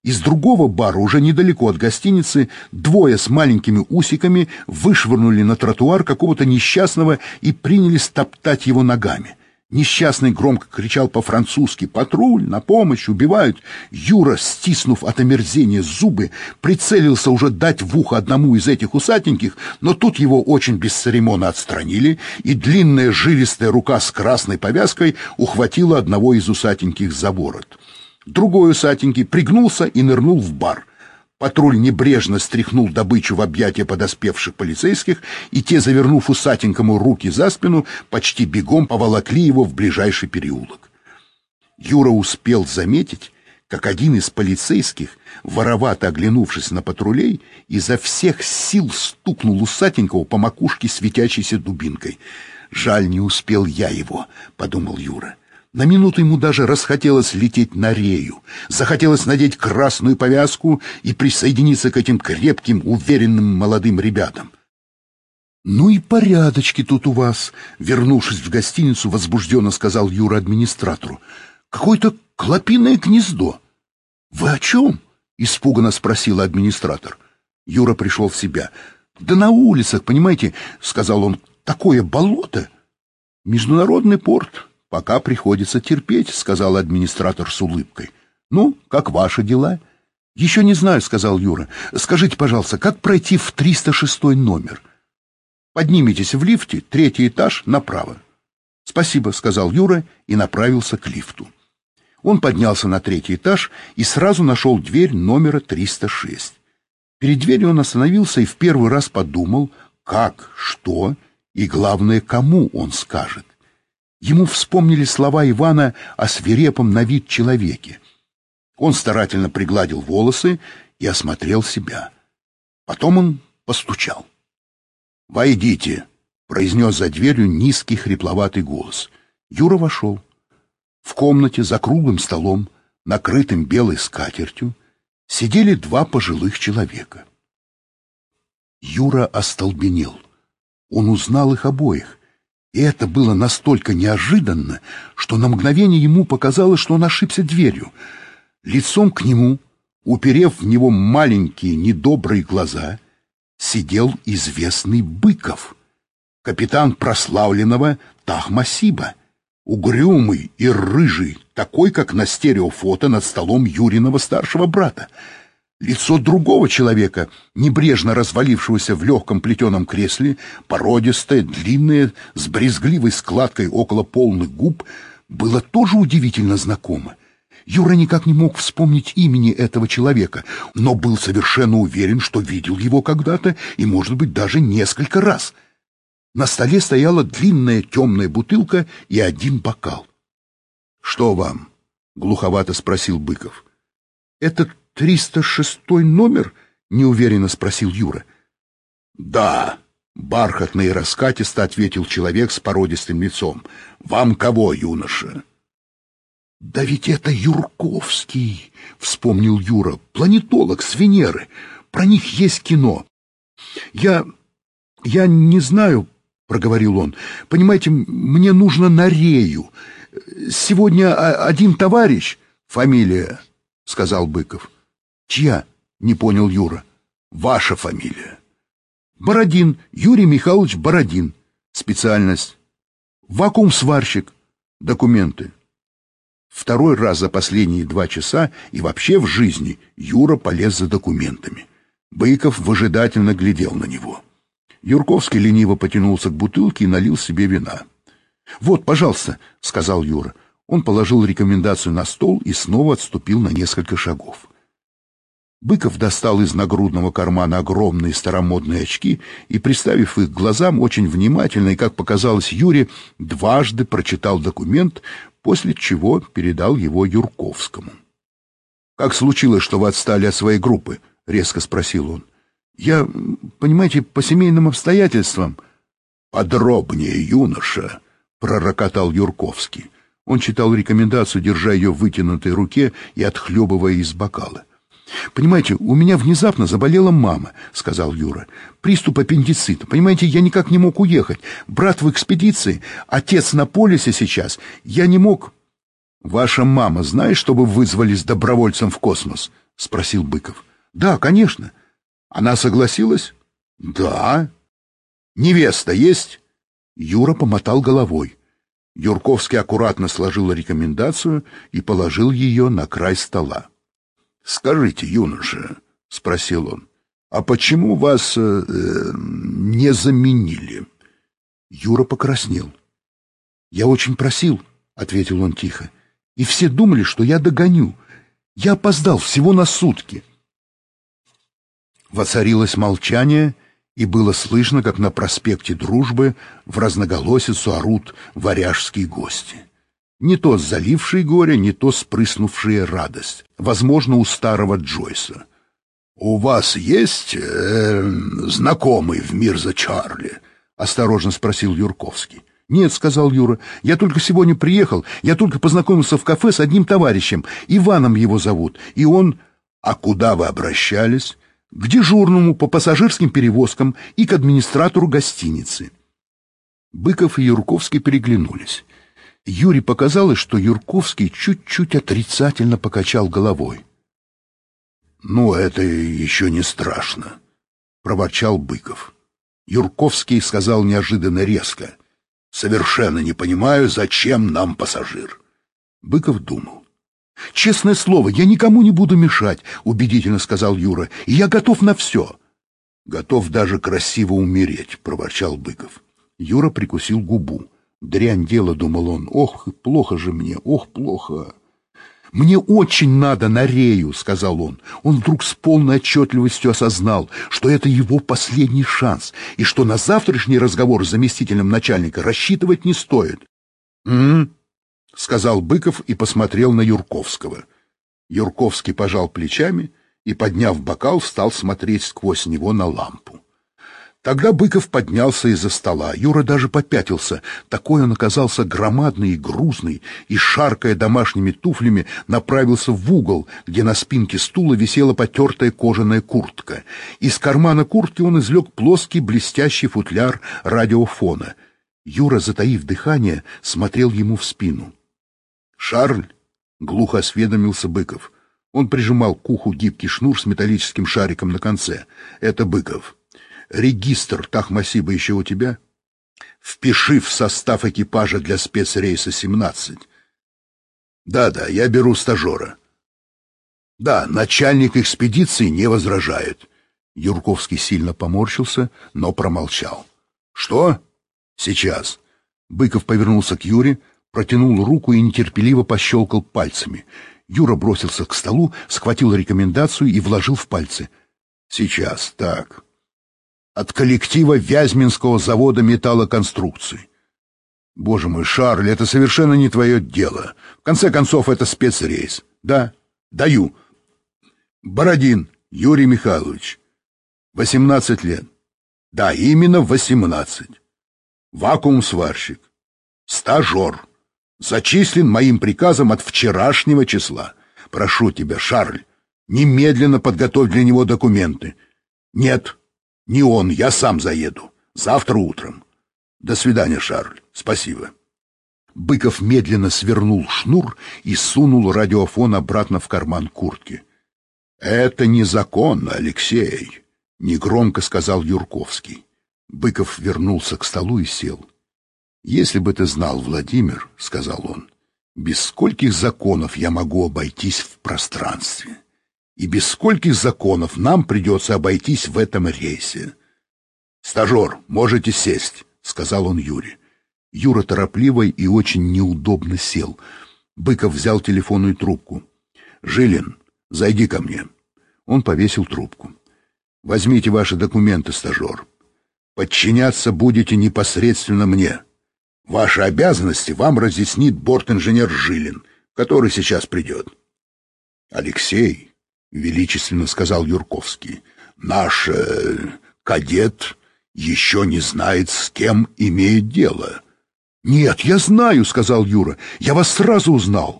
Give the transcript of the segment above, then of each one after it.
Из другого бара, уже недалеко от гостиницы, двое с маленькими усиками вышвырнули на тротуар какого-то несчастного и принялись топтать его ногами. Несчастный громко кричал по-французски: «Патруль! На помощь! Убивают!» Юра, стиснув от омерзения зубы, прицелился уже дать в ухо одному из этих усатеньких, но тут его очень бесцеремонно отстранили, и длинная жилистая рука с красной повязкой ухватила одного из усатеньких за ворот. Другой усатенький пригнулся и нырнул в бар. Патруль небрежно стряхнул добычу в объятия подоспевших полицейских, и те, завернув усатенькому руки за спину, почти бегом поволокли его в ближайший переулок. Юра успел заметить, как один из полицейских, воровато оглянувшись на патрулей, изо всех сил стукнул усатенького по макушке светящейся дубинкой. «Жаль, не успел я его», — подумал Юра. На минуту ему даже расхотелось лететь на рею. Захотелось надеть красную повязку и присоединиться к этим крепким, уверенным молодым ребятам. «Ну и порядочки тут у вас», — вернувшись в гостиницу, возбужденно сказал Юра администратору. «Какое-то клопиное гнездо». «Вы о чем?» — испуганно спросил администратор. Юра пришел в себя. «Да на улицах, понимаете, — сказал он, — такое болото. Международный порт. Пока приходится терпеть», — сказал администратор с улыбкой. «Ну, как ваши дела?» «Еще не знаю», — сказал Юра. «Скажите, пожалуйста, как пройти в 306 номер?» «Поднимитесь в лифте, 3-й этаж, направо». «Спасибо», — сказал Юра и направился к лифту. Он поднялся на 3-й этаж и сразу нашел дверь номера 306. Перед дверью он остановился и в первый раз подумал, как, что и, главное, кому он скажет. Ему вспомнили слова Ивана о свирепом на вид человеке. Он старательно пригладил волосы и осмотрел себя. Потом он постучал. «Войдите», — произнес за дверью низкий хрипловатый голос. Юра вошел. В комнате за круглым столом, накрытым белой скатертью, сидели два пожилых человека. Юра остолбенел. Он узнал их обоих. И это было настолько неожиданно, что на мгновение ему показалось, что он ошибся дверью. Лицом к нему, уперев в него маленькие недобрые глаза, сидел известный Быков, капитан прославленного Тахмасиба, угрюмый и рыжий, такой, как на стереофото над столом Юриного старшего брата. Лицо другого человека, небрежно развалившегося в легком плетеном кресле, породистое, длинное, с брезгливой складкой около полных губ, было тоже удивительно знакомо. Юра никак не мог вспомнить имени этого человека, но был совершенно уверен, что видел его когда-то и, может быть, даже несколько раз. На столе стояла длинная темная бутылка и один бокал. «Что вам?» — глуховато спросил Быков. «Это 306 номер?» — неуверенно спросил Юра. «Да», — бархатно и раскатисто ответил человек с породистым лицом. «Вам кого, юноша?» «Да ведь это Юрковский», — вспомнил Юра, — «планетолог с Венеры. Про них есть кино». Я не знаю», — проговорил он. «Понимаете, мне нужно на рею. Сегодня один товарищ...» «Фамилия», — сказал Быков. «Чья?» — не понял Юра. «Ваша фамилия». «Бородин, Юрий Михайлович Бородин. Специальность. Вакуум-сварщик. Документы». Второй раз за последние 2 часа и вообще в жизни Юра полез за документами. Быков выжидательно глядел на него. Юрковский лениво потянулся к бутылке и налил себе вина. «Вот, пожалуйста», — сказал Юра. Он положил рекомендацию на стол и снова отступил на несколько шагов. Быков достал из нагрудного кармана огромные старомодные очки и, приставив их к глазам, очень внимательно и, как показалось Юре, дважды прочитал документ, после чего передал его Юрковскому. «Как случилось, что вы отстали от своей группы?» — резко спросил он. «Я, понимаете, по семейным обстоятельствам». «Подробнее, юноша», — пророкотал Юрковский. Он читал рекомендацию, держа ее в вытянутой руке и отхлебывая из бокала. «Понимаете, у меня внезапно заболела мама», — сказал Юра. «Приступ аппендицита. Понимаете, я никак не мог уехать. Брат в экспедиции, отец на полюсе сейчас. Я не мог...» «Ваша мама знает, что вы вызвались добровольцем в космос?» спросил Быков. Да, конечно. Она согласилась? Да. Невеста есть? Юра помотал головой. Юрковский аккуратно сложил рекомендацию и положил ее на край стола. «Скажите, юноша, — спросил он, — а почему вас не заменили?» Юра покраснел. «Я очень просил, — ответил он тихо, — и все думали, что я догоню. Я опоздал всего на сутки». Воцарилось молчание, и было слышно, как на проспекте Дружбы в разноголосицу орут варяжские гости. Не то залившие горе, не то спрыснувшие радость. Возможно, у старого Джойса. «У вас есть знакомый в Мирза Чарли?» — осторожно спросил Юрковский. «Нет, — сказал Юра, — я только сегодня приехал, я только познакомился в кафе с одним товарищем, Иваном его зовут, и он...» «А куда вы обращались?» «К дежурному по пассажирским перевозкам и к администратору гостиницы». Быков и Юрковский переглянулись. Юре показалось, что Юрковский чуть-чуть отрицательно покачал головой. «Ну, это еще не страшно», — проворчал Быков. Юрковский сказал неожиданно резко: «Совершенно не понимаю, зачем нам пассажир». Быков думал. «Честное слово, я никому не буду мешать», — убедительно сказал Юра, — «и я готов на все». «Готов даже красиво умереть», — проворчал Быков. Юра прикусил губу. «Дрянь дело», — думал он, — «ох, плохо же мне, ох, плохо». «Мне очень надо на Рею», — сказал он. Он вдруг с полной отчетливостью осознал, что это его последний шанс, и что на завтрашний разговор с заместителем начальника рассчитывать не стоит. «М-м-м», — сказал Быков и посмотрел на Юрковского. Юрковский пожал плечами и, подняв бокал, стал смотреть сквозь него на лампу. Тогда Быков поднялся из-за стола. Юра даже попятился. Такой он оказался громадный и грузный, и, шаркая домашними туфлями, направился в угол, где на спинке стула висела потертая кожаная куртка. Из кармана куртки он извлек плоский блестящий футляр радиофона. Юра, затаив дыхание, смотрел ему в спину. «Шарль?» — глухо осведомился Быков. Он прижимал к уху гибкий шнур с металлическим шариком на конце. «Это Быков. Регистр Тахмасиба еще у тебя? Впиши в состав экипажа для спецрейса 17. Да, я беру стажера. Да, начальник экспедиции не возражает». Юрковский сильно поморщился, но промолчал. «Что? Сейчас». Быков повернулся к Юре, протянул руку и нетерпеливо пощелкал пальцами. Юра бросился к столу, схватил рекомендацию и вложил в пальцы. «Сейчас, так. От коллектива Вязьминского завода металлоконструкций». «Боже мой, Шарль, это совершенно не твое дело. В конце концов, это спецрейс». «Да, даю. Бородин Юрий Михайлович. 18 лет. Да, именно 18. Вакуум-сварщик. Стажер. Зачислен моим приказом от вчерашнего числа. Прошу тебя, Шарль, немедленно подготовь для него документы». «Нет, не он, я сам заеду. Завтра утром». «До свидания, Шарль. Спасибо». Быков медленно свернул шнур и сунул радиофон обратно в карман куртки. «Это незаконно, Алексей», — негромко сказал Юрковский. Быков вернулся к столу и сел. «Если бы ты знал, Владимир, — сказал он, — без скольких законов я могу обойтись в пространстве, и без скольких законов нам придется обойтись в этом рейсе». «Стажер, можете сесть», — сказал он Юре. Юра торопливо и очень неудобно сел. Быков взял телефонную трубку. «Жилин, зайди ко мне». Он повесил трубку. «Возьмите ваши документы, стажер. Подчиняться будете непосредственно мне. Ваши обязанности вам разъяснит бортинженер Жилин, который сейчас придет». «Алексей», — величественно сказал Юрковский, — «наш кадет еще не знает, с кем имеет дело». «Нет, я знаю», — сказал Юра, — «я вас сразу узнал».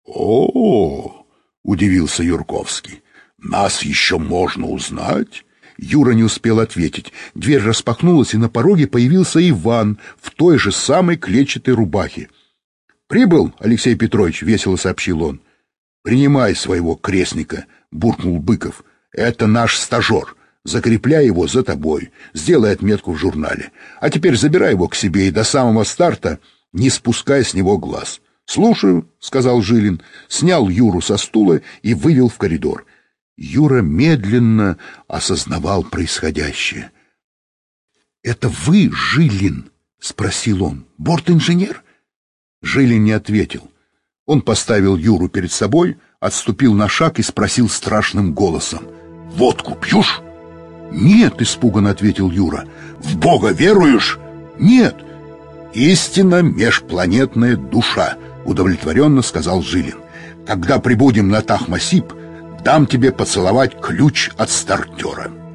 «О-о-о», — удивился Юрковский, — «нас еще можно узнать?» Юра не успел ответить. Дверь распахнулась, и на пороге появился Иван в той же самой клетчатой рубахе. «Прибыл, Алексей Петрович», — весело сообщил он. «Принимай своего крестника», буркнул Быков. «Это наш стажер. Закрепляй его за тобой, сделай отметку в журнале. А теперь забирай его к себе и до самого старта не спускай с него глаз». «Слушаю», — сказал Жилин, снял Юру со стула и вывел в коридор. Юра медленно осознавал происходящее. «Это вы, Жилин?» — спросил он. «Бортинженер?» Жилин не ответил. Он поставил Юру перед собой, отступил на шаг и спросил страшным голосом: «Водку пьешь?» «Нет», — испуганно ответил Юра. «В Бога веруешь?» «Нет». «Истинно межпланетная душа», — удовлетворенно сказал Жилин. «Когда прибудем на Тахмасип, дам тебе поцеловать ключ от стартера».